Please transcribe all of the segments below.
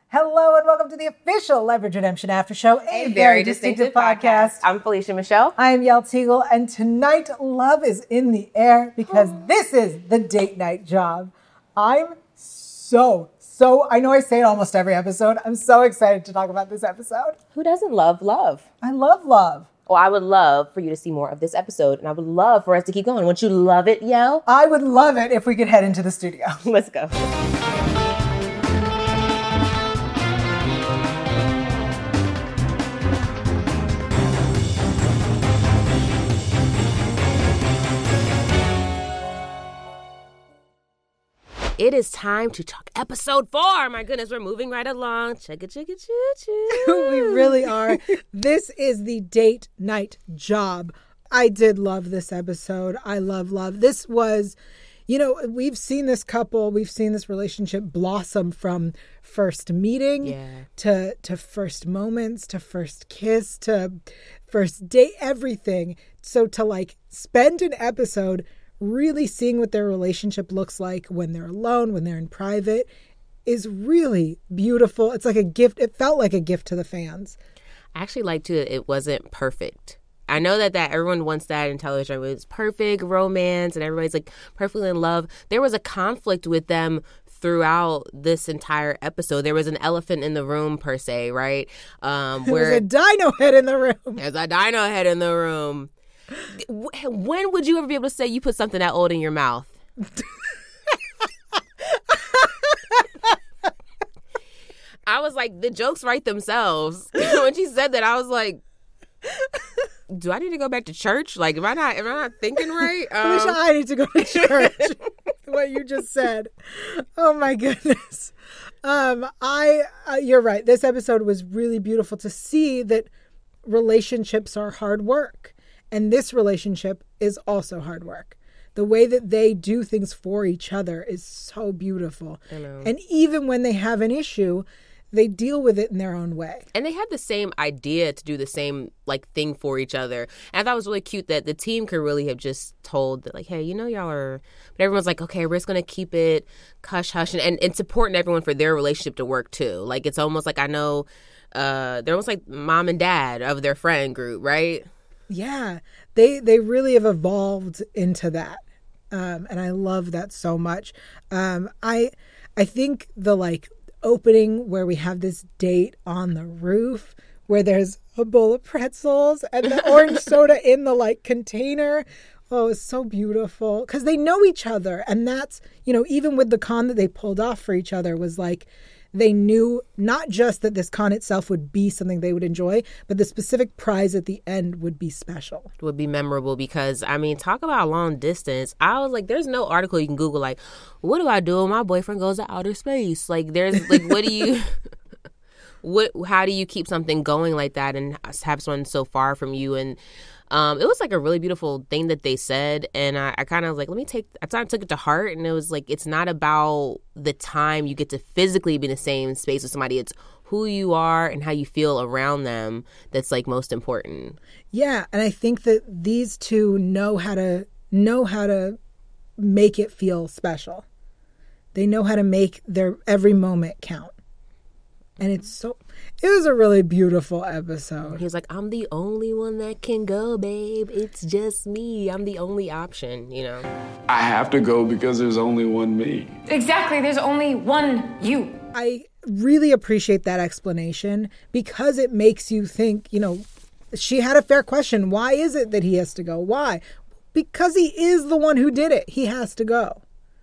Hello and welcome to the official Leverage Redemption After Show, a very distinctive podcast. I'm Felicia Michelle. I am Yael Teagle, and tonight love is in the air because this is the date night job. I'm so, I know I say it almost every episode. I'm so excited to talk about this episode. Who doesn't love love? I love love. Well, I would love for you to see more of this episode, and I would love for us to keep going. Wouldn't you love it, Yael? I would love it if we could head into the studio. Let's go. It is time to talk episode 4. My goodness, we're moving right along. Chugga, chugga, choo, choo. We really are. This is the date night job. I did love this episode. I love. This was, we've seen this couple, we've seen this relationship blossom from first meeting to first moments, to first kiss, to first date, everything. So to spend an episode really seeing what their relationship looks like when they're alone, when they're in private, is really beautiful. It's like a gift. It felt like a gift to the fans. I actually liked it wasn't perfect. I know that everyone wants that in television. It's perfect romance and everybody's perfectly in love. There was a conflict with them throughout this entire episode. There was an elephant in the room, per se, right? There's a dino head in the room. There's a dino head in the room. When would you ever be able to say you put something that old in your mouth? I was like, the jokes write themselves. When she said that, I was like, do I need to go back to church? Am I not thinking right? Felicia, I need to go to church. What you just said. Oh my goodness. You're right. This episode was really beautiful to see that relationships are hard work. And this relationship is also hard work. The way that they do things for each other is so beautiful. I know. And even when they have an issue, they deal with it in their own way. And they had the same idea to do the same thing for each other. And I thought it was really cute that the team could really have just told that hey, y'all are, but everyone's okay, we're just going to keep it hush hush and supporting everyone for their relationship to work too. It's almost I know they're almost like mom and dad of their friend group, right? Yeah, they really have evolved into that. And I love that so much. I think the opening where we have this date on the roof where there's a bowl of pretzels and the orange soda in the container. Oh, it's so beautiful because they know each other. And that's, even with the con that they pulled off for each other was they knew not just that this con itself would be something they would enjoy, but the specific prize at the end would be special. It would be memorable because, talk about long distance. I was there's no article you can Google, what do I do when my boyfriend goes to outer space? There's, what do you, how do you keep something going like that and have someone so far from you? And it was a really beautiful thing that they said. And I kind of was I took it to heart. And it was it's not about the time you get to physically be in the same space with somebody. It's who you are and how you feel around them that's most important. Yeah. And I think that these two know how to make it feel special. They know how to make their every moment count. And it was a really beautiful episode. He was I'm the only one that can go, babe. It's just me. I'm the only option, I have to go because there's only one me. Exactly. There's only one you. I really appreciate that explanation because it makes you think, she had a fair question. Why is it that he has to go? Why? Because he is the one who did it. He has to go,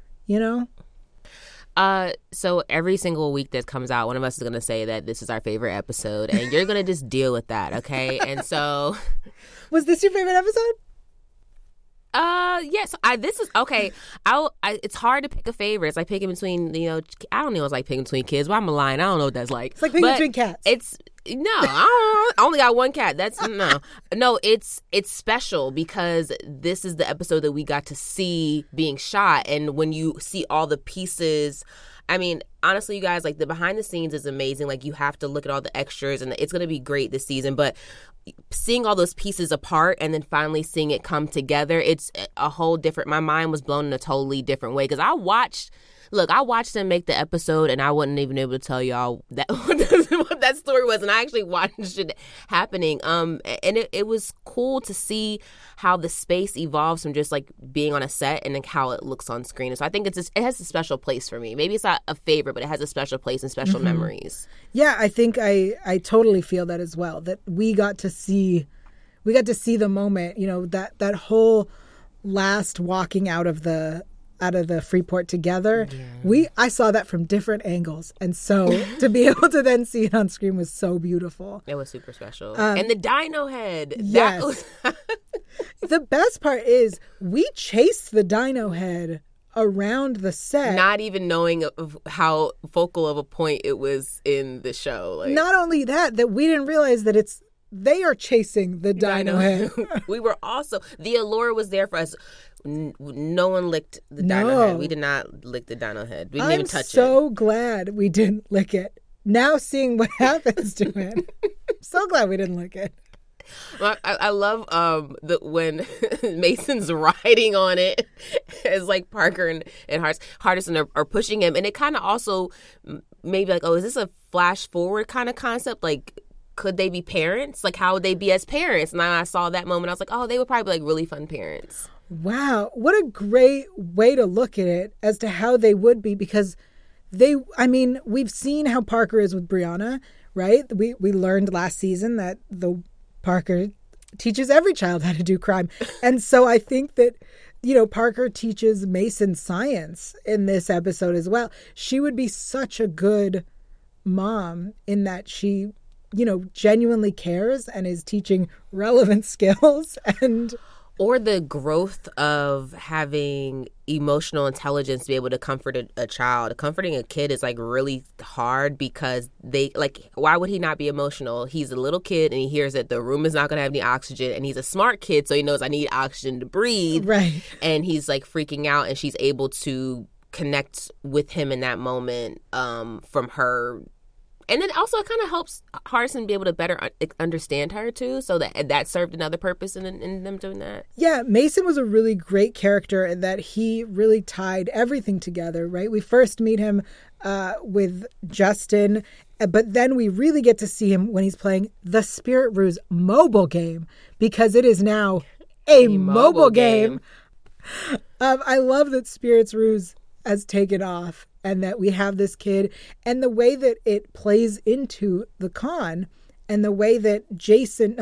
So every single week that comes out, one of us is going to say that this is our favorite episode, and you're going to just deal with that, okay? And so... Was this your favorite episode? Yes. This is okay. It's hard to pick a favorite. It's picking between, I don't know. It's picking between kids. Well, I'm a lion. I don't know what that's like. It's picking between cats. No, I only got one cat. That's no. It's special because this is the episode that we got to see being shot, and when you see all the pieces. Honestly, you guys, the behind the scenes is amazing. You have to look at all the extras, and it's going to be great this season. But seeing all those pieces apart and then finally seeing it come together, it's a whole different. My mind was blown in a totally different way because I watched Look, I watched them make the episode, and I wasn't even able to tell y'all that what that story was, and I actually watched it happening. And it was cool to see how the space evolves from just like being on a set and then how it looks on screen. So I think it has a special place for me. Maybe it's not a favorite, but it has a special place and special memories. Yeah, I think I totally feel that as well. That we got to see the moment. You know, that whole last walking out of the Freeport together. Yeah. I saw that from different angles, and so to be able to then see it on screen was so beautiful. It was super special. And the dino head. Yes. The best part is we chased the dino head around the set, not even knowing of how focal of a point it was in the show. Like, not only that we didn't realize that they are chasing the dino head. We were also, the allure was there for us. No one licked the dino head. We did not lick the dino head. We didn't even touch it. I'm so glad we didn't lick it. Now seeing what happens to it, I'm so glad we didn't lick it. Well, I love when Mason's riding on it as like Parker and Hardison are pushing him, and it kind of also maybe like, oh, is this a flash forward kind of concept? Like, could they be parents? Like, how would they be as parents? And I saw that moment, I was like, oh, they would probably be like really fun parents. Wow, what a great way to look at it as to how they would be, because we've seen how Parker is with Brianna, right? We learned last season that Parker teaches every child how to do crime. And so I think that, you know, Parker teaches Mason science in this episode as well. She would be such a good mom in that she, you know, genuinely cares and is teaching relevant skills. Or the growth of having emotional intelligence to be able to comfort a child. Comforting a kid is like really hard because why would he not be emotional? He's a little kid and he hears that the room is not going to have any oxygen, and he's a smart kid, so he knows I need oxygen to breathe. Right. And he's like freaking out, and she's able to connect with him in that moment from her. And then also it kind of helps Hardison be able to better understand her, too. So that served another purpose in them doing that. Yeah, Mason was a really great character in that he really tied everything together, right? We first meet him with Justin, but then we really get to see him when he's playing the Spirit Ruse mobile game, because it is now a mobile game. I love that Spirit Ruse has taken off, and that we have this kid, and the way that it plays into the con, and the way that Justin,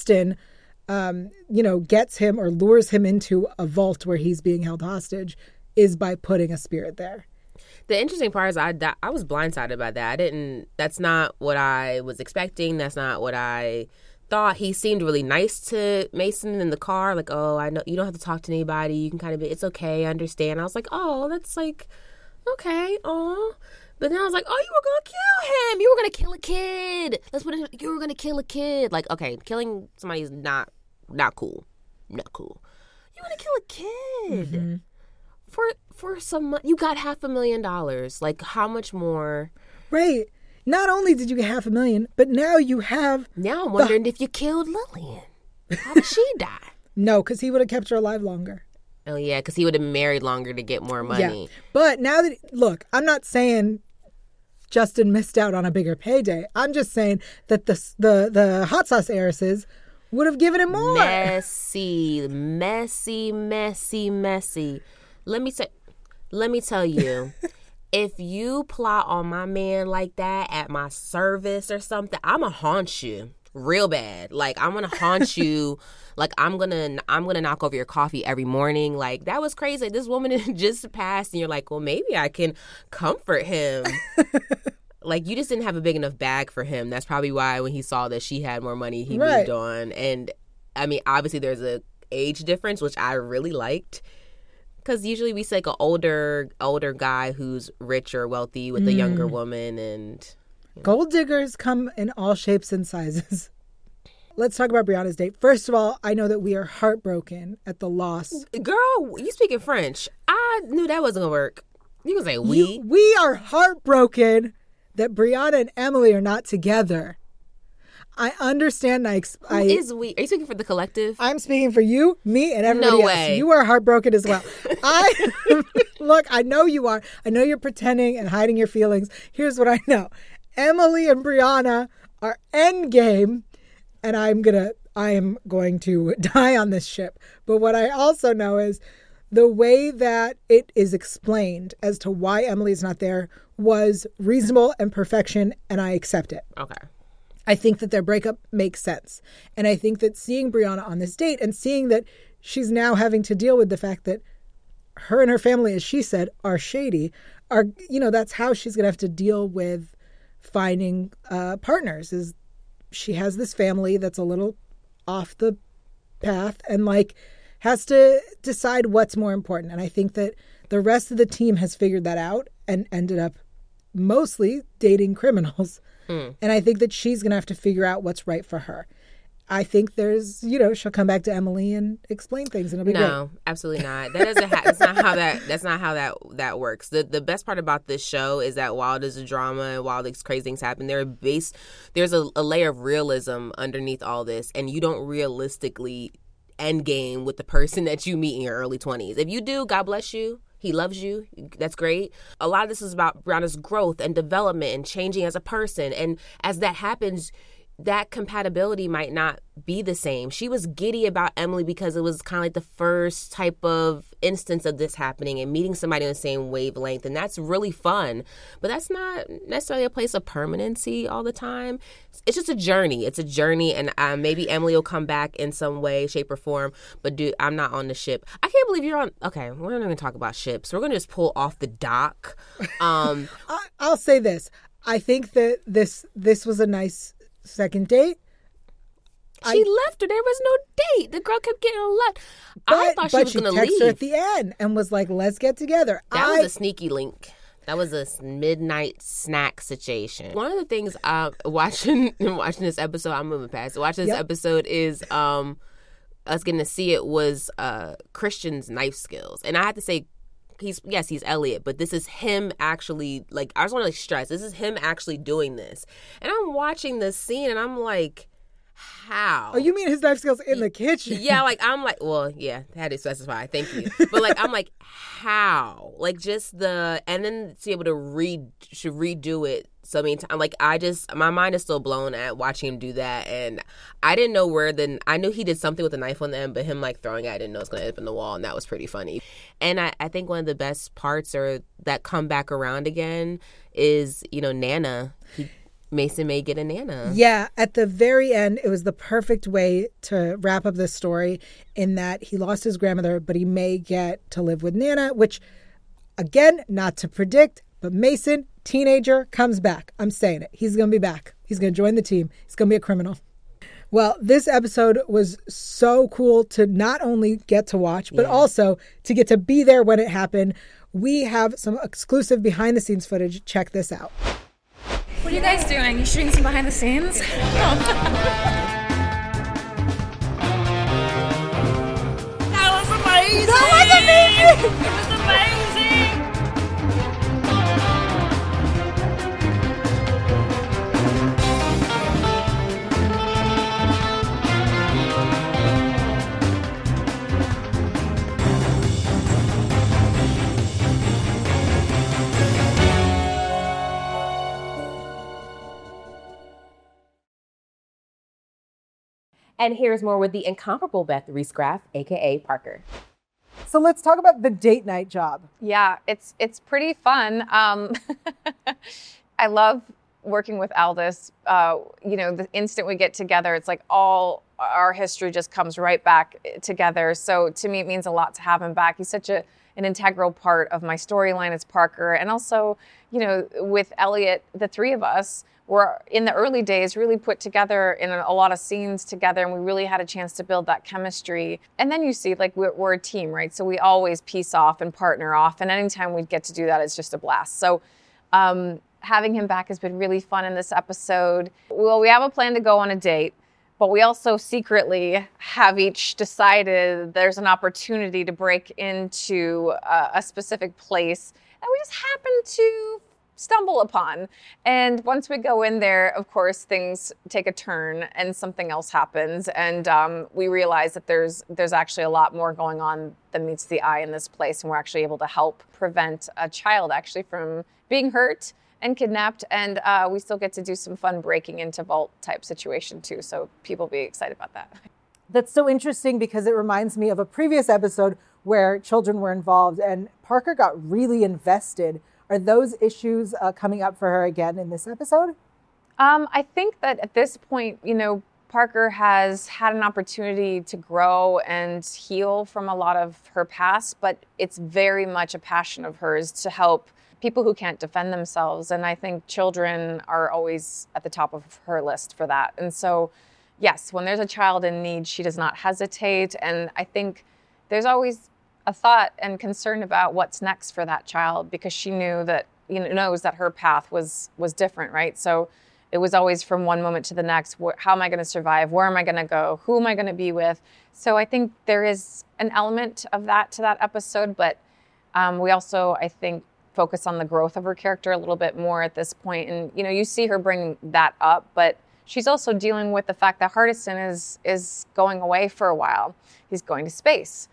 gets him or lures him into a vault where he's being held hostage, is by putting a spirit there. The interesting part is I was blindsided by that. That's not what I was expecting. That's not what I thought. He seemed really nice to Mason in the car. Like, oh, I know you don't have to talk to anybody. You can kind of be, it's okay. I understand. I was like, oh, that's like, okay, aw. But then I was like, oh, you were going to kill him. You were going to kill a kid. You were going to kill a kid. Like, okay, killing somebody is not cool. Not cool. You're going to kill a kid. Mm-hmm. For some money. You got $500,000. Like, how much more? Right. Not only did you get $500,000, but now you have... Now I'm wondering if you killed Lillian. How did she die? No, because he would have kept her alive longer. Oh, yeah, because he would have married longer to get more money. Yeah. But now that... Look, I'm not saying Justin missed out on a bigger payday. I'm just saying that the hot sauce heiresses would have given him more. Messy. Let me tell you, if you plot on my man like that at my service or something, I'ma haunt you real bad. Like, I'm gonna haunt you. Like, I'm gonna knock over your coffee every morning. Like, that was crazy. This woman just passed, and you're like, well, maybe I can comfort him. Like, you just didn't have a big enough bag for him. That's probably why when he saw that she had more money, he moved on. And I mean, obviously, there's a age difference, which I really liked. Because usually we see like an older guy who's rich or wealthy with a younger woman, and gold diggers come in all shapes and sizes. Let's talk about Brianna's date. First of all, I know that we are heartbroken at the loss. Girl, you speaking French? I knew that wasn't gonna work. You can say we. We are heartbroken that Brianna and Emily are not together. I understand. Who is we? Are you speaking for the collective? I'm speaking for you, me, and everybody else. Way. You are heartbroken as well. I look, I know you are. I know you're pretending and hiding your feelings. Here's what I know. Emily and Brianna are endgame, and I am going to die on this ship. But what I also know is the way that it is explained as to why Emily's not there was reasonable and perfection, and I accept it. Okay. I think that their breakup makes sense. And I think that seeing Brianna on this date and seeing that she's now having to deal with the fact that her and her family, as she said, are shady, that's how she's going to have to deal with finding partners, is she has this family that's a little off the path and has to decide what's more important. And I think that the rest of the team has figured that out and ended up mostly dating criminals. And I think that she's going to have to figure out what's right for her. I think there's, she'll come back to Emily and explain things, and it'll be great. No, absolutely not. That doesn't. That's not how that works. The best part about this show is that while there's a drama and while these crazy things happen, there's a layer of realism underneath all this, and you don't realistically end game with the person that you meet in your early 20s. If you do, God bless you. He loves you. That's great. A lot of this is about Brianna's growth and development and changing as a person. And as that happens, that compatibility might not be the same. She was giddy about Emily because it was kind of like the first type of instance of this happening and meeting somebody on the same wavelength. And that's really fun. But that's not necessarily a place of permanency all the time. It's just a journey. It's a journey. And maybe Emily will come back in some way, shape, or form. But dude, I'm not on the ship. I can't believe you're on. Okay, we're not going to talk about ships. We're going to just pull off the dock. I'll say this. I think that this was a nice second date. She left her. There was no date. The girl kept getting left. I thought she was going to leave. But she texted her at the end and was like, let's get together. That was a sneaky link. That was a midnight snack situation. One of the things watching this episode, I'm moving past. Watching this episode is us getting to see it was Christian's knife skills. And I have to say, he's Elliot, but this is him actually, I just want to stress, this is him actually doing this. And I'm watching this scene and I'm like, how? Oh, you mean his knife skills in the kitchen? Yeah, I'm like, well, yeah, had to specify, thank you. But I'm like, how? And then to be able to redo it so many times. My mind is still blown at watching him do that. And I didn't know I knew he did something with the knife on the end, but him throwing it, I didn't know it was going to end up in the wall. And that was pretty funny. And I think one of the best parts that come back around again is, Nana. Mason may get a Nana. Yeah, at the very end, it was the perfect way to wrap up this story in that he lost his grandmother, but he may get to live with Nana, which, again, not to predict, but Mason, teenager, comes back. I'm saying it. He's going to be back. He's going to join the team. He's going to be a criminal. Well, this episode was so cool to not only get to watch, but also to get to be there when it happened. We have some exclusive behind-the-scenes footage. Check this out. What are you guys doing? You shooting some behind the scenes? That was amazing! It was amazing! And here's more with the incomparable Beth Reese Graff, a.k.a. Parker. So let's talk about the date night job. Yeah, it's pretty fun. I love working with Aldis. The instant we get together, it's like all our history just comes right back together. So to me, it means a lot to have him back. He's such an integral part of my storyline as Parker. And also, with Elliot, the three of us were in the early days really put together in a lot of scenes together, and we really had a chance to build that chemistry. And then you see, we're a team, right? So we always piece off and partner off, and anytime we get to do that, it's just a blast. So having him back has been really fun in this episode. Well, we have a plan to go on a date, but we also secretly have each decided there's an opportunity to break into a specific place, and we just happen to stumble upon. And once we go in there, of course, things take a turn and something else happens. And we realize that there's actually a lot more going on than meets the eye in this place. And we're actually able to help prevent a child actually from being hurt and kidnapped. And we still get to do some fun breaking into vault type situation too. So people be excited about that. That's so interesting because it reminds me of a previous episode where children were involved and Parker got really invested. Are those issues coming up for her again in this episode? I think that at this point, Parker has had an opportunity to grow and heal from a lot of her past, but it's very much a passion of hers to help people who can't defend themselves. And I think children are always at the top of her list for that. And so, yes, when there's a child in need, she does not hesitate. And I think there's always a thought and concern about what's next for that child because she knew that, knows that her path was different, right? So it was always from one moment to the next. How am I going to survive? Where am I going to go? Who am I going to be with? So I think there is an element of that to that episode, but we also, I think, focus on the growth of her character a little bit more at this point. And, you see her bring that up, but she's also dealing with the fact that Hardison is going away for a while. He's going to space.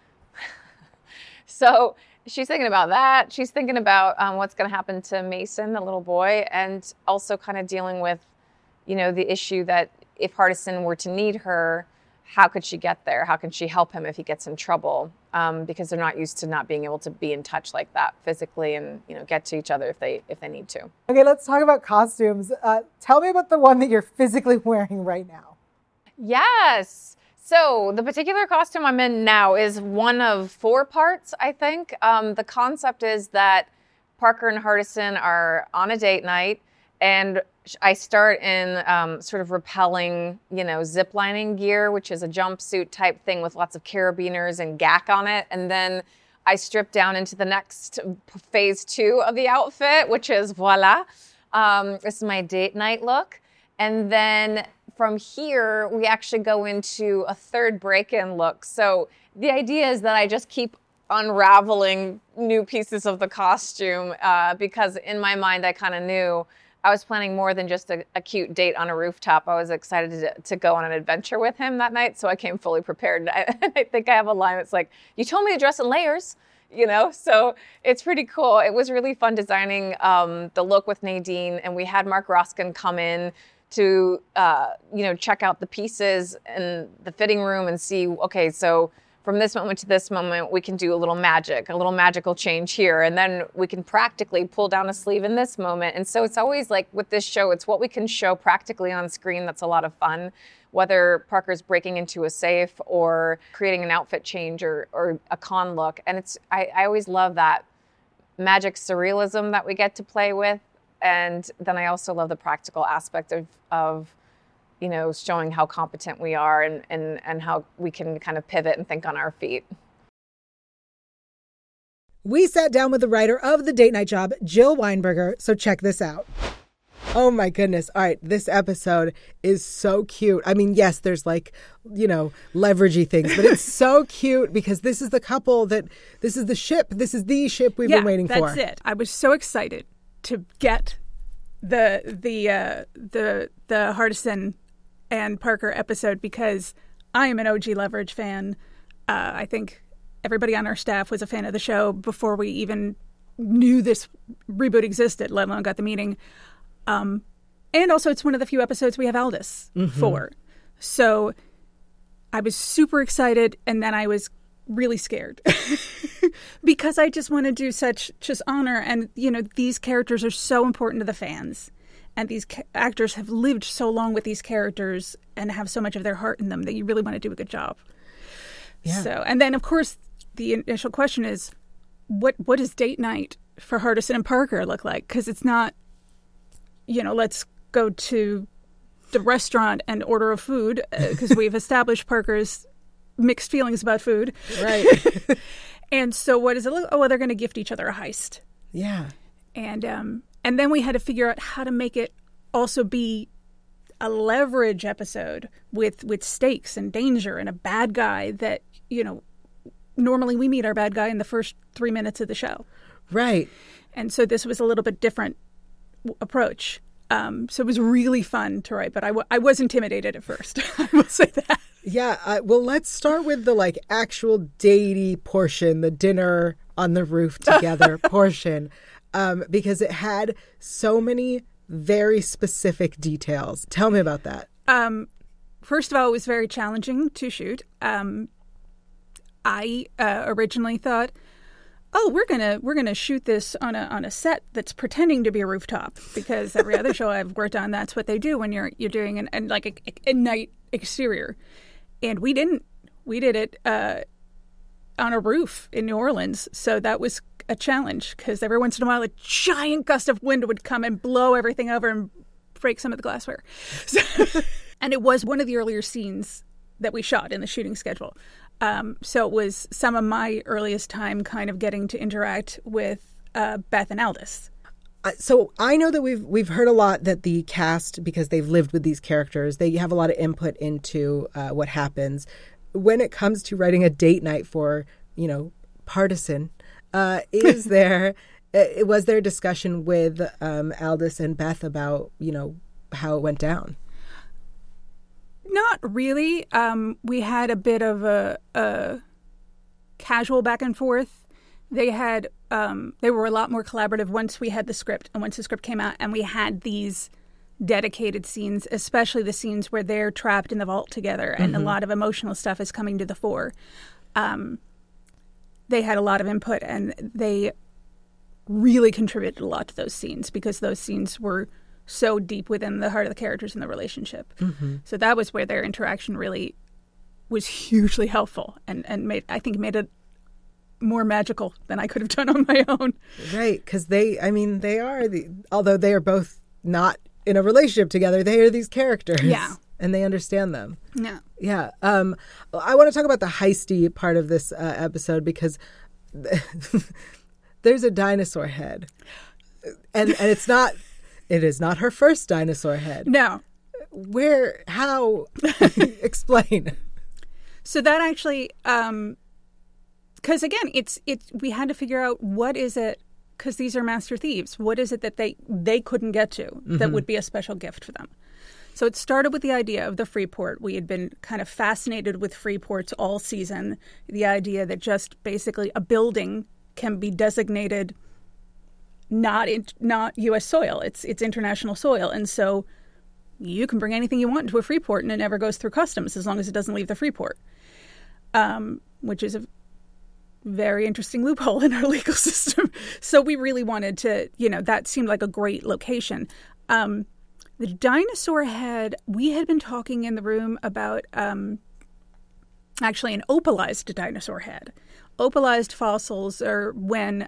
So she's thinking about that. She's thinking about what's going to happen to Mason, the little boy, and also kind of dealing with, the issue that if Hardison were to need her, how could she get there? How can she help him if he gets in trouble? Because they're not used to not being able to be in touch like that physically and, get to each other if they need to. Okay, let's talk about costumes. Tell me about the one that you're physically wearing right now. Yes. So the particular costume I'm in now is one of 4 parts, I think. The concept is that Parker and Hardison are on a date night, and I start in sort of rappelling, ziplining gear, which is a jumpsuit type thing with lots of carabiners and gack on it. And then I strip down into the next phase 2 of the outfit, which is voila. This is my date night look. And then from here, we actually go into a third break-in look. So the idea is that I just keep unraveling new pieces of the costume because in my mind, I kind of knew I was planning more than just a cute date on a rooftop. I was excited to go on an adventure with him that night, so I came fully prepared. I think I have a line that's like, you told me to dress in layers, So it's pretty cool. It was really fun designing the look with Nadine, and we had Mark Roskin come in to, check out the pieces in the fitting room and see, okay, so from this moment to this moment, we can do a little magical change here. And then we can practically pull down a sleeve in this moment. And so it's always like with this show, it's what we can show practically on screen that's a lot of fun, whether Parker's breaking into a safe or creating an outfit change or a con look. And I always love that magic surrealism that we get to play with. And then I also love the practical aspect of showing how competent we are and how we can kind of pivot and think on our feet. We sat down with the writer of The Date Night Job, Jill Weinberger, so check this out. Oh my goodness. All right, this episode is so cute. I mean, yes, there's leveragey things, but it's so cute because this is the couple this is the ship we've been waiting for. That's it. I was so excited to get the Hardison and Parker episode because I am an OG Leverage fan. I think everybody on our staff was a fan of the show before we even knew this reboot existed, let alone got the meeting. And also it's one of the few episodes we have Aldous for. So I was super excited, and then I was really scared because I just want to do such just honor. And, these characters are so important to the fans. And these actors have lived so long with these characters and have so much of their heart in them that you really want to do a good job. Yeah. So, and then, of course, the initial question is, what does date night for Hardison and Parker look like? Because it's not, let's go to the restaurant and order a food because we've established Parker's mixed feelings about food. Right. And so what does it look? Oh, well, they're going to gift each other a heist. Yeah. And then we had to figure out how to make it also be a leverage episode with stakes and danger and a bad guy that, normally we meet our bad guy in the first 3 minutes of the show. Right. And so this was a little bit different approach. So it was really fun to write, but I was intimidated at first. I will say that. Yeah. Well, let's start with the like actual datey portion, the dinner on the roof together portion, because it had so many very specific details. Tell me about that. First of all, it was very challenging to shoot. I originally thought, oh, we're gonna shoot this on a set that's pretending to be a rooftop, because every other show I've worked on, that's what they do when you're doing an like a night exterior, and we didn't. We did it on a roof in New Orleans, so that was a challenge because every once in a while a giant gust of wind would come and blow everything over and break some of the glassware. So, and it was one of the earlier scenes that we shot in the shooting schedule. So it was some of my earliest time kind of getting to interact with Beth and Aldous. So I know that we've heard a lot that the cast, because they've lived with these characters, they have a lot of input into what happens. When it comes to writing a date night for, Partisan, was there a discussion with Aldous and Beth about, how it went down? Not really. We had a bit of a casual back and forth. They were a lot more collaborative once we had the script, and once the script came out and we had these dedicated scenes, especially the scenes where they're trapped in the vault together and a lot of emotional stuff is coming to the fore. They had a lot of input, and they really contributed a lot to those scenes because those scenes were so deep within the heart of the characters and the relationship. So that was where their interaction really was hugely helpful and made it more magical than I could have done on my own. Right, because although they are both not in a relationship together, they are these characters. Yeah. And they understand them. Yeah. Yeah. I want to talk about the heisty part of this episode because there's a dinosaur head. And it is not her first dinosaur head. No. Where, how, explain. So that actually, because again, we had to figure out what is it, because these are master thieves, what is it that they couldn't get to that would be a special gift for them? So it started with the idea of the Freeport. We had been kind of fascinated with Freeports all season. The idea that just basically a building can be designated not U.S. soil. It's international soil. And so you can bring anything you want into a Freeport and it never goes through customs as long as it doesn't leave the Freeport, which is a very interesting loophole in our legal system. So we really wanted to, that seemed like a great location. The dinosaur head, we had been talking in the room about actually an opalized dinosaur head. Opalized fossils are when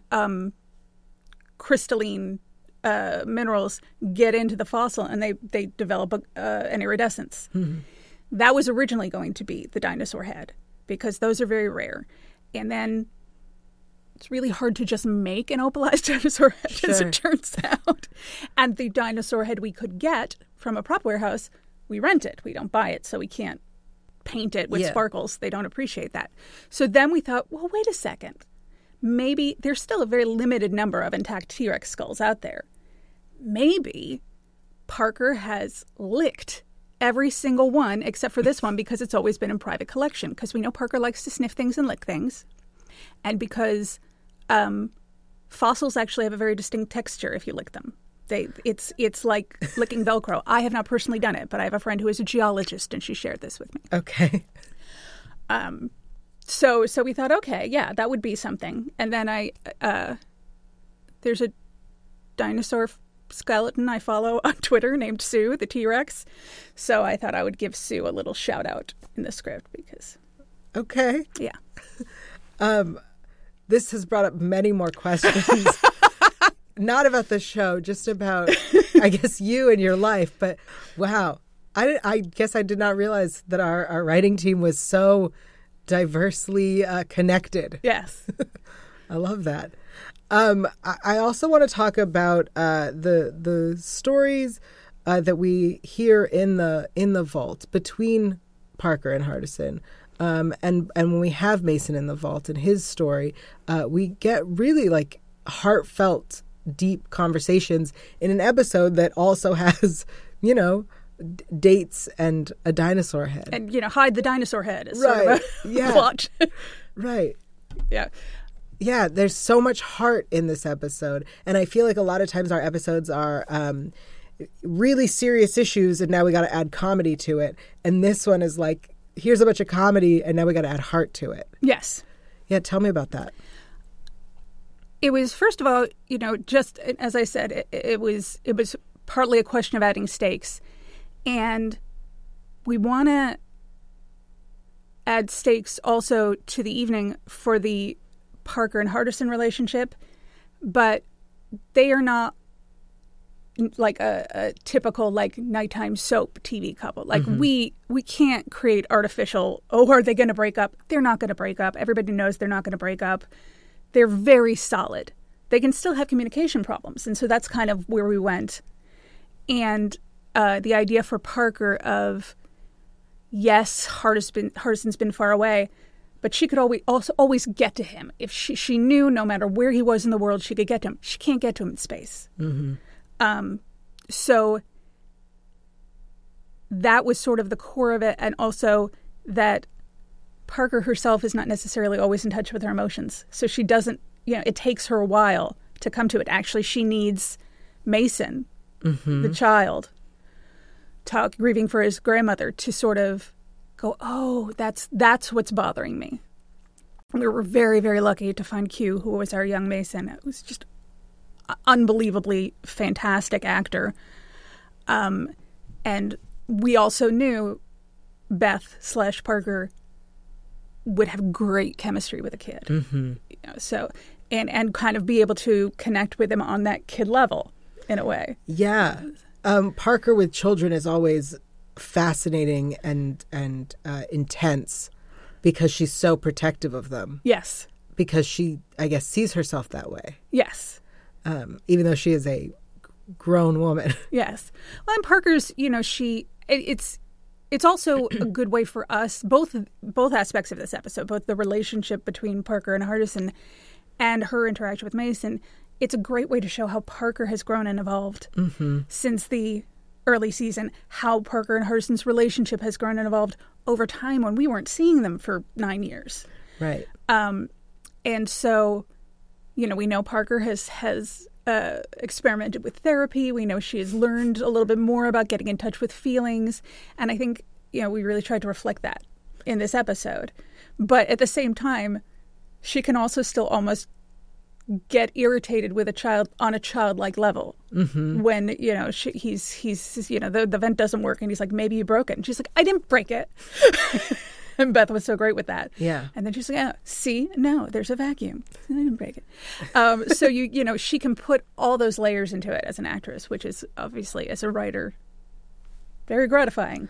crystalline minerals get into the fossil and they develop an iridescence. That was originally going to be the dinosaur head because those are very rare. And then it's really hard to just make an opalized dinosaur head, as it turns out. And the dinosaur head we could get from a prop warehouse, we rent it. We don't buy it, so we can't paint it with sparkles. They don't appreciate that. So then we thought, well, wait a second. Maybe there's still a very limited number of intact T-Rex skulls out there. Maybe Parker has licked every single one except for this one because it's always been in private collection, because we know Parker likes to sniff things and lick things. And because fossils actually have a very distinct texture if you lick them. It's like licking Velcro. I have not personally done it, but I have a friend who is a geologist, and she shared this with me. Okay. So we thought, okay, yeah, that would be something. And then there's a dinosaur skeleton I follow on Twitter named Sue, the T-Rex. So I thought I would give Sue a little shout out in the script because. Okay. Yeah. This has brought up many more questions. Not about the show, just about, I guess, you and your life. But wow, I guess I did not realize that our writing team was so diversely connected. Yes. I love that. I also want to talk about the stories that we hear in the vault between Parker and Hardison. And when we have Mason in the vault and his story, we get really like heartfelt deep conversations in an episode that also has, you know, dates and a dinosaur head. And, you know, hide the dinosaur head is sort of a plot. Right. Yeah. Yeah, there's so much heart in this episode. And I feel like a lot of times our episodes are really serious issues, and now we got to add comedy to it. And this one is like, here's a bunch of comedy, and now we got to add heart to it. Yes. Yeah, tell me about that. It was, first of all, you know, just as I said, it was partly a question of adding stakes. And we want to add stakes also to the evening for the Parker and Hardison relationship, but they are not like a typical like nighttime soap TV couple. Like we can't create artificial, oh, are they going to break up? They're not going to break up. Everybody knows they're not going to break up. They're very solid. They can still have communication problems. And so that's kind of where we went. And the idea for Parker of, yes, Hardison's been far away, but she could always get to him. If she knew no matter where he was in the world, she could get to him. She can't get to him in space. So that was sort of the core of it. And also that Parker herself is not necessarily always in touch with her emotions. So she doesn't, you know, it takes her a while to come to it. Actually, she needs Mason, the child, grieving for his grandmother, to sort of go, oh, that's what's bothering me. And we were very, very lucky to find Q, who was our young Mason. It was just unbelievably fantastic actor. And we also knew Beth/Parker would have great chemistry with a kid. You know, so and kind of be able to connect with him on that kid level in a way. Yeah. Parker with children is always fascinating and intense because she's so protective of them. Yes. Because she, I guess, sees herself that way. Yes. Even though she is a grown woman. Yes. Well, and Parker's, you know, it's also a good way for us, both aspects of this episode, both the relationship between Parker and Hardison and her interaction with Mason. It's a great way to show how Parker has grown and evolved since the early season, how Parker and Hardison's relationship has grown and evolved over time when we weren't seeing them for 9 years. Right. And so, you know, we know Parker has experimented with therapy. We know she has learned a little bit more about getting in touch with feelings. And I think, you know, we really tried to reflect that in this episode. But at the same time, she can also still almost get irritated with a child on a childlike level when, you know, he's you know, the vent doesn't work and he's like, maybe you broke it. And she's like, I didn't break it. And Beth was so great with that. Yeah. And then she's like, oh, see, no, there's a vacuum. I didn't break it. So, you know, she can put all those layers into it as an actress, which is obviously, as a writer, very gratifying.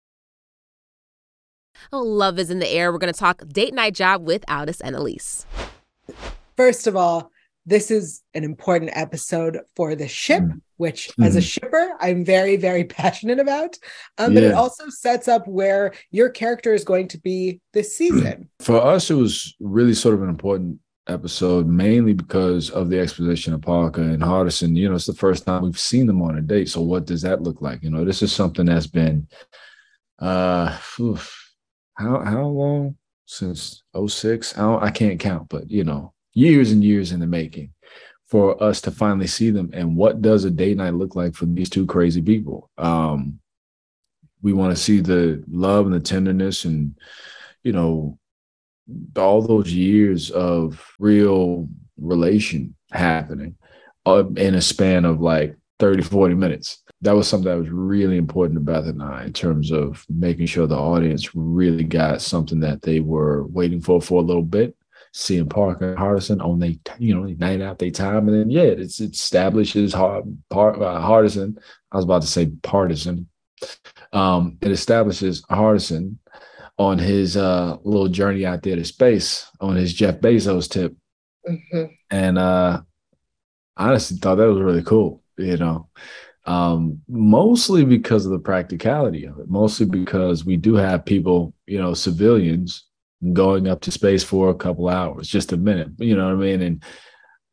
Oh, love is in the air. We're going to talk date night job with Aldis and Elise. First of all, this is an important episode for the ship, which as a shipper, I'm very, very passionate about. But it also sets up where your character is going to be this season. For us, it was really sort of an important episode, mainly because of the exposition of Parker and Hardison. You know, it's the first time we've seen them on a date. So what does that look like? You know, this is something that's been, how long? Since 2006? I can't count, but, you know, years and years in the making for us to finally see them. And what does a date night look like for these two crazy people? We want to see the love and the tenderness and, you know, all those years of real relation happening in a span of like 30, 40 minutes. That was something that was really important to Beth and I in terms of making sure the audience really got something that they were waiting for a little bit. Seeing Parker and Hardison on they, you know, night out their time, and then it establishes Hardison. I was about to say partisan. It establishes Hardison on his little journey out there to space on his Jeff Bezos tip, and I honestly thought that was really cool. You know, mostly because of the practicality of it, mostly because we do have people, you know, civilians going up to space for a couple hours, just a minute, you know what I mean? And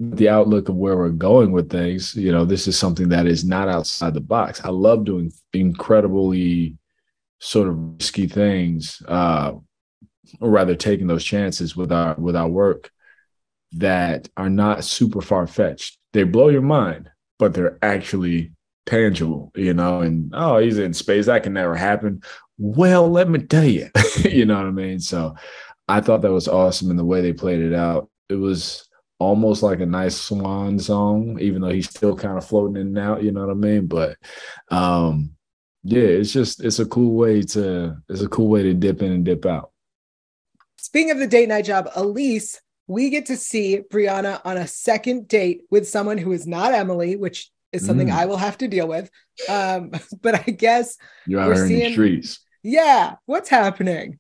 the outlook of where we're going with things, this is something that is not outside the box. I love doing incredibly sort of risky things, or rather taking those chances with our work that are not super far-fetched. They blow your mind, but they're actually tangible, and he's in space. That can never happen. Well, let me tell you, you know what I mean? So I thought that was awesome. And the way they played it out, it was almost like a nice swan song, even though he's still kind of floating in and out, you know what I mean? But it's a cool way to dip in and dip out. Speaking of the date night job, Elise, we get to see Brianna on a second date with someone who is not Emily, which is something I will have to deal with. But I guess you're out here in the streets. Yeah. What's happening?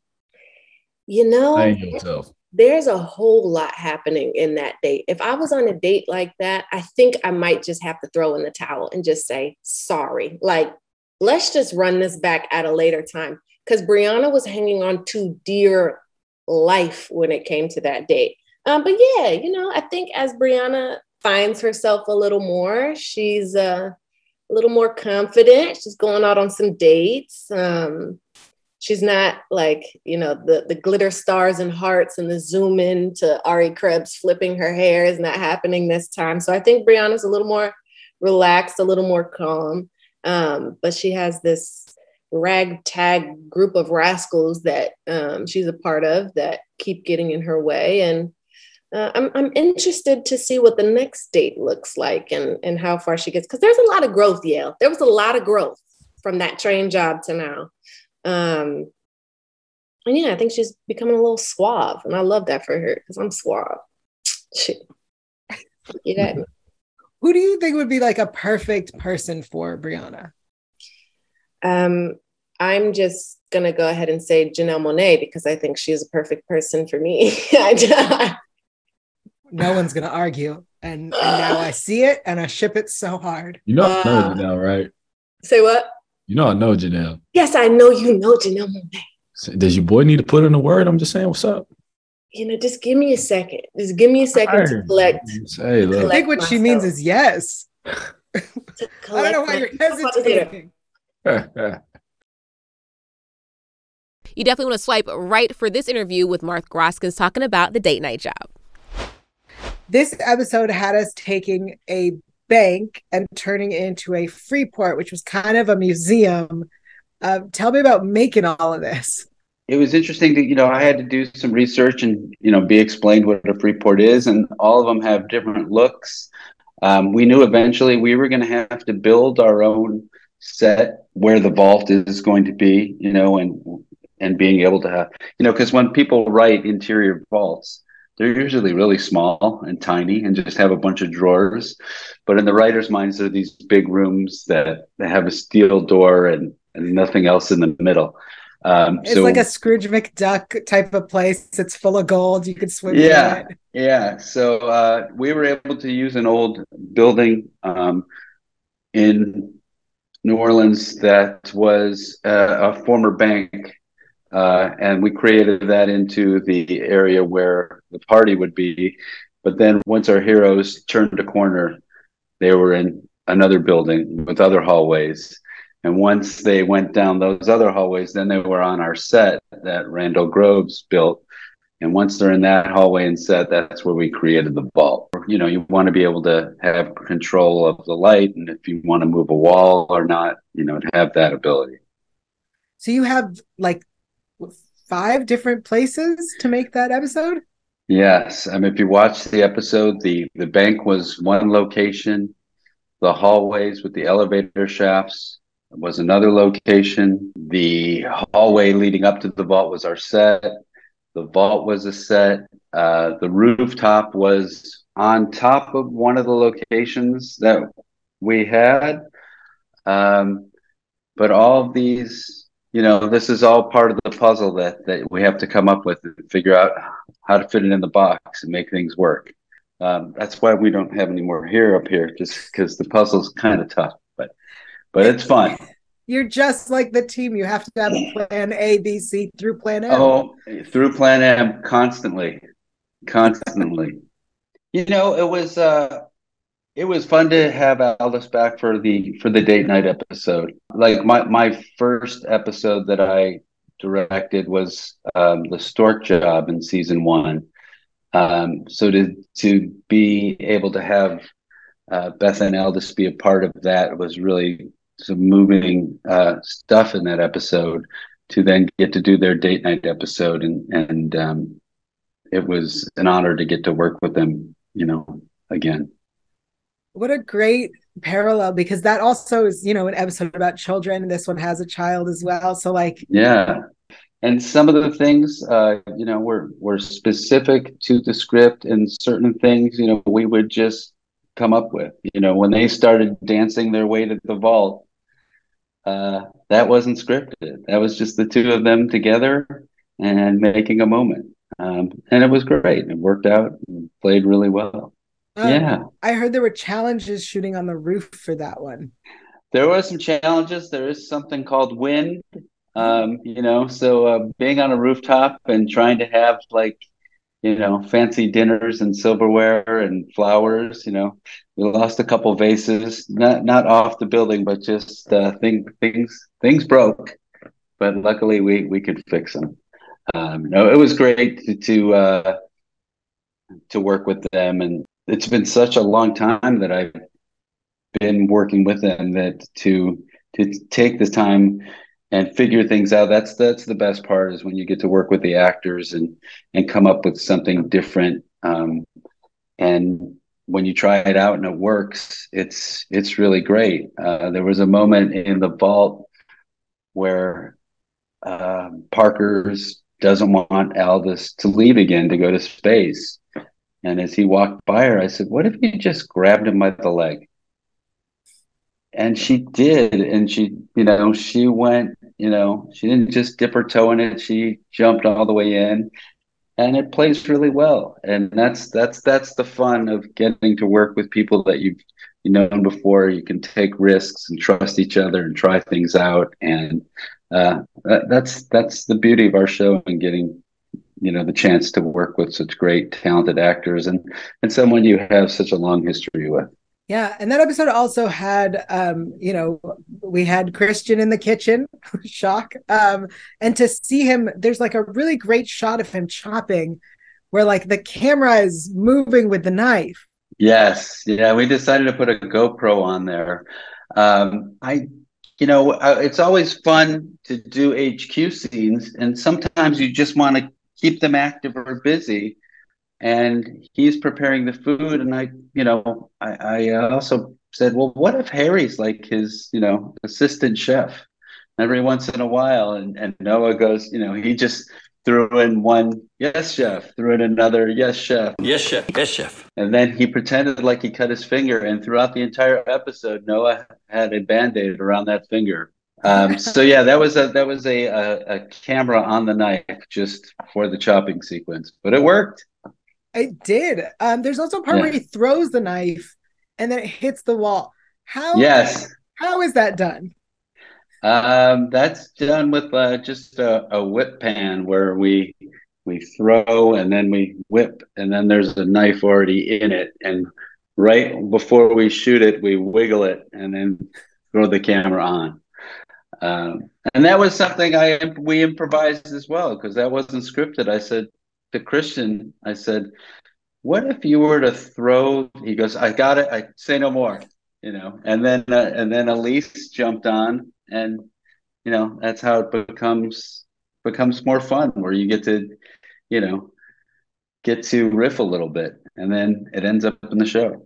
There's a whole lot happening in that date. If I was on a date like that, I think I might just have to throw in the towel and just say, sorry. Like, let's just run this back at a later time. Because Brianna was hanging on to dear life when it came to that date. But yeah, I think as Brianna finds herself a little more, she's a little more confident. She's going out on some dates. She's not like, the glitter stars and hearts and the zoom in to Ari Krebs flipping her hair is not happening this time. So I think Brianna's a little more relaxed, a little more calm. But she has this ragtag group of rascals that she's a part of that keep getting in her way. And I'm interested to see what the next date looks like and how far she gets. Because there's a lot of growth, Yale. There was a lot of growth from that train job to now. And yeah, I think she's becoming a little suave. And I love that for her because I'm suave. Shit. You got me. Who do you think would be like a perfect person for Brianna? I'm just going to go ahead and say Janelle Monáe because I think she's a perfect person for me. No one's going to argue. And now I see it and I ship it so hard. I know Janelle, right? Say what? I know Janelle. Yes, I know you know Janelle Monáe. Does your boy need to put in a word? I'm just saying, what's up? Just give me a second. Just give me a second to collect. Hey, look. I think what she means is yes. I don't know why you're hesitating. You definitely want to swipe right for this interview with Mark Groskins talking about the date night job. This episode had us taking a bank and turning it into a Freeport, which was kind of a museum. Tell me about making all of this. It was interesting that, I had to do some research and, be explained what a Freeport is. And all of them have different looks. We knew eventually we were going to have to build our own set where the vault is going to be, and being able to have, because when people write interior vaults, they're usually really small and tiny and just have a bunch of drawers. But in the writer's minds, they're these big rooms that have a steel door and nothing else in the middle. It's like a Scrooge McDuck type of place. It's full of gold. You could swim in it. Yeah. So we were able to use an old building in New Orleans that was a former bank. And we created that into the area where the party would be. But then once our heroes turned a corner, they were in another building with other hallways. And once they went down those other hallways, then they were on our set that Randall Groves built. And once they're in that hallway and set, that's where we created the vault. You want to be able to have control of the light. And if you want to move a wall or not, to have that ability. So you have like 5 different places to make that episode? Yes. If you watch the episode, the bank was one location. The hallways with the elevator shafts was another location. The hallway leading up to the vault was our set. The vault was a set. The rooftop was on top of one of the locations that we had. But all of these, this is all part of the puzzle that we have to come up with and figure out how to fit it in the box and make things work. That's why we don't have any more hair up here, just because the puzzle's kind of tough, but it's fun. You're just like the team. You have to have a plan A, B, C through plan M. Oh, through plan M constantly. It was fun to have Aldous back for the date night episode. Like my first episode that I directed was the Stork Job in season 1. So to be able to have Beth and Aldous be a part of that was really some moving stuff in that episode. To then get to do their date night episode, and it was an honor to get to work with them, again. What a great parallel, because that also is, an episode about children, and this one has a child as well. So yeah. And some of the things, were specific to the script, and certain things, we would just come up with. When they started dancing their way to the vault, that wasn't scripted. That was just the two of them together and making a moment. And it was great. It worked out and played really well. Yeah. I heard there were challenges shooting on the roof for that one. There were some challenges. There is something called wind. So being on a rooftop and trying to have fancy dinners and silverware and flowers, we lost a couple vases, not off the building, but just things broke, but luckily we could fix them. No, it was great to work with them, and it's been such a long time that I've been working with them that to take the time and figure things out. That's the best part, is when you get to work with the actors and come up with something different. And when you try it out and it works, it's really great. There was a moment in the vault where Parker's doesn't want Aldous to leave again to go to space. And as he walked by her, I said, what if you just grabbed him by the leg? And she did. And she went, she didn't just dip her toe in it. She jumped all the way in, and it plays really well. And that's the fun of getting to work with people that you've known before. You can take risks and trust each other and try things out. And that's the beauty of our show, and getting the chance to work with such great, talented actors and someone you have such a long history with. Yeah, and that episode also had, we had Christian in the kitchen, shock, and to see him, there's a really great shot of him chopping, where the camera is moving with the knife. Yes, yeah, we decided to put a GoPro on there. It's always fun to do HQ scenes, and sometimes you just want to keep them active or busy. And he's preparing the food, and I also said, well, what if Harry's like his, assistant chef every once in a while? And Noah goes, he just threw in one, yes, chef, threw in another, yes, chef. Yes, chef. Yes, chef. And then he pretended like he cut his finger, and throughout the entire episode, Noah had a Band-Aid around that finger. So yeah, that was a camera on the knife just for the chopping sequence, but it worked. It did. There's also a part where he throws the knife and then it hits the wall. Yes. How is that done? That's done with just a whip pan, where we throw and then we whip, and then there's a knife already in it. And right before we shoot it, we wiggle it and then throw the camera on. And that was something we improvised as well, because that wasn't scripted. I said to Christian, what if you were to throw? He goes, I got it. I say no more, and then Elise jumped on, and that's how it becomes more fun, where you get to riff a little bit, and then it ends up in the show.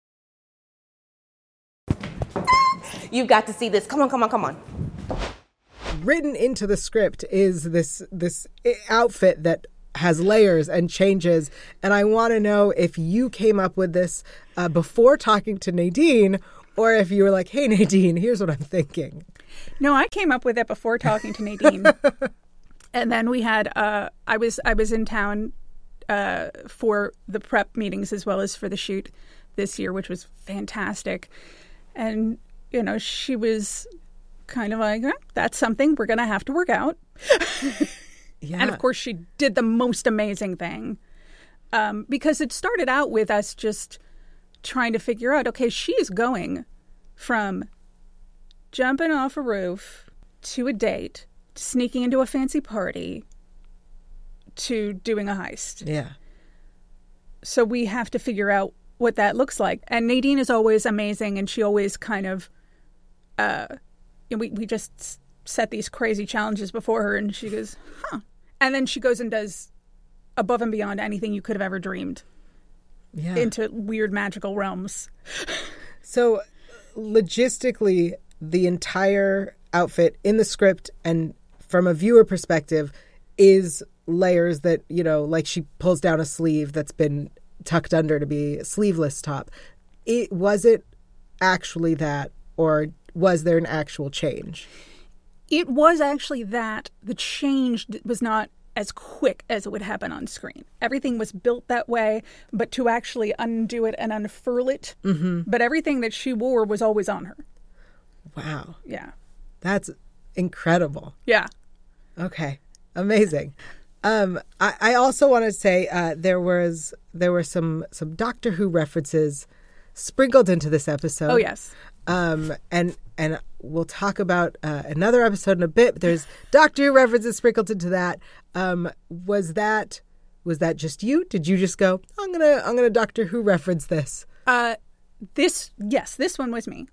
You've got to see this. Come on. Written into the script is this outfit that has layers and changes, and I want to know if you came up with this before talking to Nadine, or if you were like, hey Nadine, here's what I'm thinking. No, I came up with it before talking to Nadine. And then we had I was in town for the prep meetings as well as for the shoot this year, which was fantastic. And she was kind of like, that's something we're going to have to work out. Yeah. And of course, she did the most amazing thing. Because it started out with us just trying to figure out, okay, she's going from jumping off a roof to a date, to sneaking into a fancy party, to doing a heist. Yeah. So we have to figure out what that looks like. And Nadine is always amazing, and she always kind of, we just set these crazy challenges before her, and she goes, huh. And then she goes and does above and beyond anything you could have ever dreamed. Yeah. Into weird magical realms. So logistically, the entire outfit in the script and from a viewer perspective is layers that, you know, like she pulls down a sleeve that's been tucked under to be a sleeveless top. Was it actually that, or was there an actual change? It was actually that. The change was not as quick as it would happen on screen. Everything was built that way, but to actually undo it and unfurl it, but everything that she wore was always on her. Wow. Yeah. That's incredible. Yeah. Okay. Amazing. I also want to say there were some Doctor Who references sprinkled into this episode. Oh, yes. And we'll talk about another episode in a bit. But there's Doctor Who references sprinkled into that. Was that just you? Did you just go, I'm gonna Doctor Who reference this? This one was me.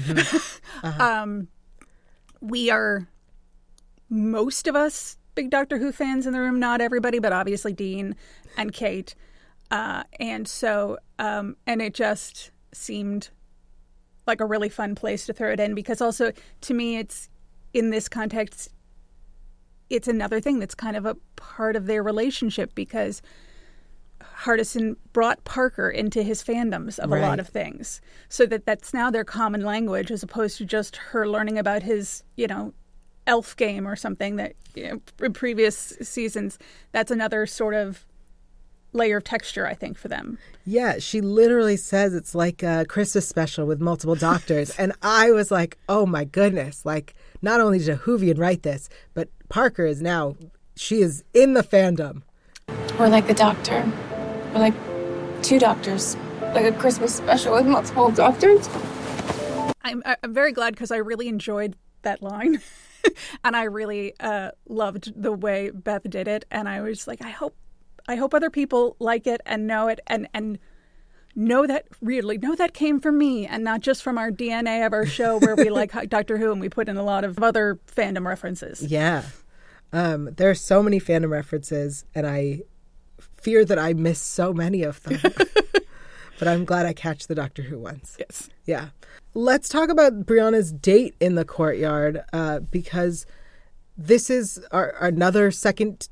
We are, most of us, big Doctor Who fans in the room. Not everybody, but obviously Dean and Kate. And so, and it just seemed like a really fun place to throw it in, because also to me, it's in this context, it's another thing that's kind of a part of their relationship, because Hardison brought Parker into his fandoms of a lot of things, so that's now their common language, as opposed to just her learning about his, elf game or something that, in previous seasons. That's another sort of layer of texture, I think, for them. Yeah, she literally says it's like a Christmas special with multiple doctors. And I was like, oh my goodness, like not only did a Whovian write this, but Parker is now, she is in the fandom. Or like the Doctor. Or like two doctors. Like a Christmas special with multiple doctors. I'm very glad, because I really enjoyed that line. And I really loved the way Beth did it. And I was like, I hope other people like it and know it and know that came from me and not just from our DNA of our show where we like Doctor Who and we put in a lot of other fandom references. Yeah. There are so many fandom references, and I fear that I miss so many of them. But I'm glad I catch the Doctor Who ones. Yes. Yeah. Let's talk about Brianna's date in the courtyard, because this is another second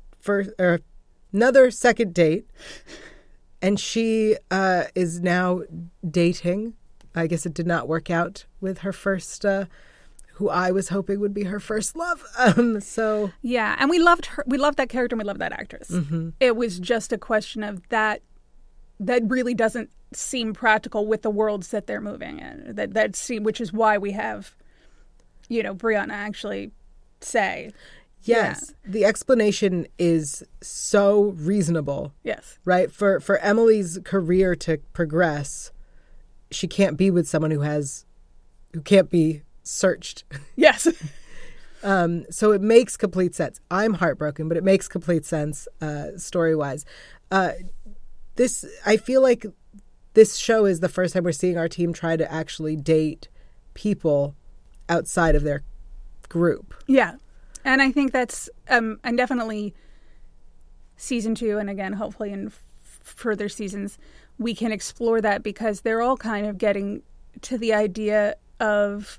date, and she is now dating. I guess it did not work out with her first, who I was hoping would be her first love. So yeah, and we loved her. We loved that character, and we loved that actress. Mm-hmm. It was just a question of that really doesn't seem practical with the worlds that they're moving in. That seem, which is why we have, Brianna actually say. Yes, yeah. The explanation is so reasonable. Yes. Right? For Emily's career to progress, she can't be with someone who can't be searched. Yes. So it makes complete sense. I'm heartbroken, but it makes complete sense story-wise. I feel like this show is the first time we're seeing our team try to actually date people outside of their group. Yeah. And I think that's, and definitely season 2, and again, hopefully in further seasons, we can explore that, because they're all kind of getting to the idea of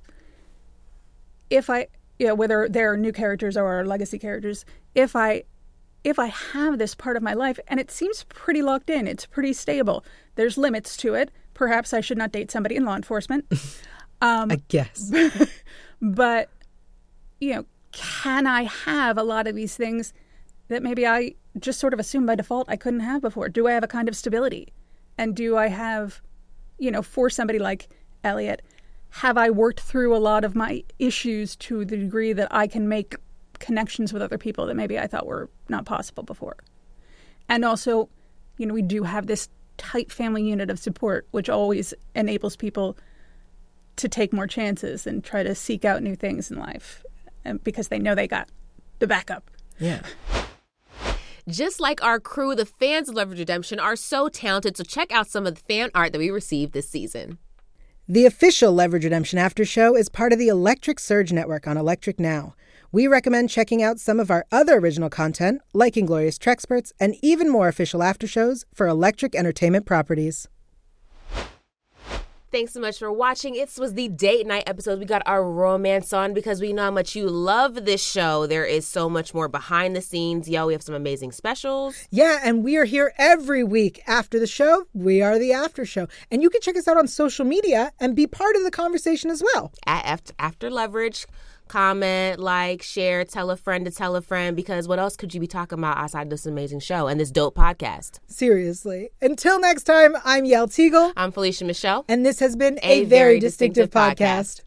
whether they're new characters or legacy characters, if I have this part of my life and it seems pretty locked in, it's pretty stable, there's limits to it. Perhaps I should not date somebody in law enforcement. I guess. But, can I have a lot of these things that maybe I just sort of assumed by default I couldn't have before? Do I have a kind of stability? And do I have, for somebody like Elliot, have I worked through a lot of my issues to the degree that I can make connections with other people that maybe I thought were not possible before? And also, we do have this tight family unit of support, which always enables people to take more chances and try to seek out new things in life because they know they got the backup. Yeah. Just like our crew, the fans of Leverage Redemption are so talented, so check out some of the fan art that we received this season. The official Leverage Redemption After Show is part of the Electric Surge Network on Electric Now. We recommend checking out some of our other original content, like Inglorious Trexperts, and even more official after shows for Electric Entertainment properties. Thanks so much for watching. This was the date night episode. We got our romance on because we know how much you love this show. There is so much more behind the scenes. Yo, we have some amazing specials. Yeah, and we are here every week after the show. We are the after show. And you can check us out on social media and be part of the conversation as well. At After Leverage. Comment, like, share, tell a friend to tell a friend, because what else could you be talking about outside this amazing show and this dope podcast? Seriously. Until next time, I'm Yael Teagle. I'm Felicia Michelle. And this has been a very distinctive podcast.